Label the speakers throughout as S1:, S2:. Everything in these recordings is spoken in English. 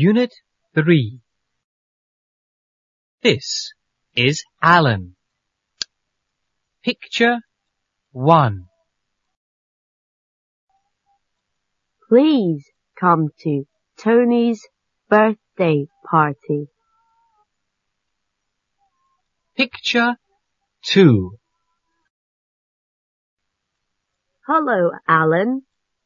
S1: Unit 3. This is Alan. Picture 1.
S2: Please come to Tony's birthday party.
S1: Picture 2.
S2: Hello, Alan.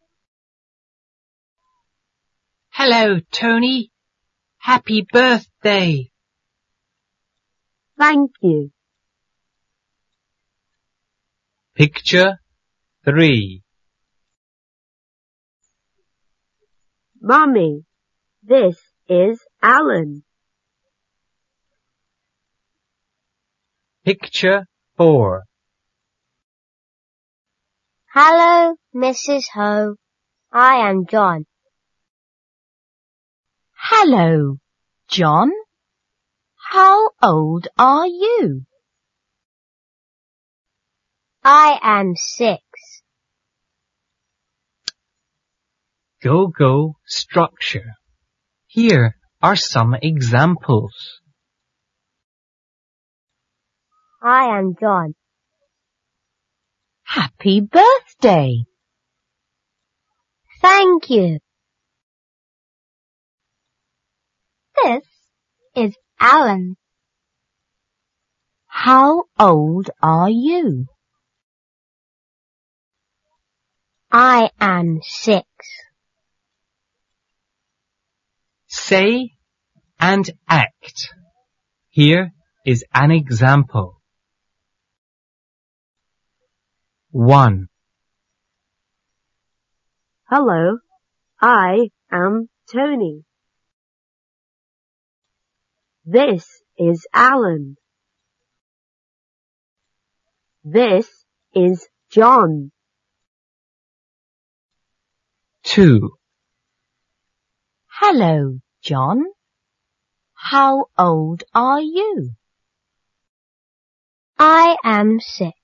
S1: Hello, Tony. Happy birthday.
S2: Thank you.
S1: Picture 3.
S2: Mummy, this is Alan.
S1: Picture 4.
S3: Hello, Mrs. Ho. I am John.
S4: Hello, John. How old are you?
S3: I am 6.
S1: Go-go structure. Here are some examples.
S3: I am John.
S4: Happy birthday.
S3: Thank you. This is Alan.
S4: How old are you?
S3: I am 6.
S1: Say and act. Here is an example. 1.
S2: Hello, I am Tony. This is Alan. This is John.
S1: 2.
S4: Hello, John. How old are you?
S3: I am 6.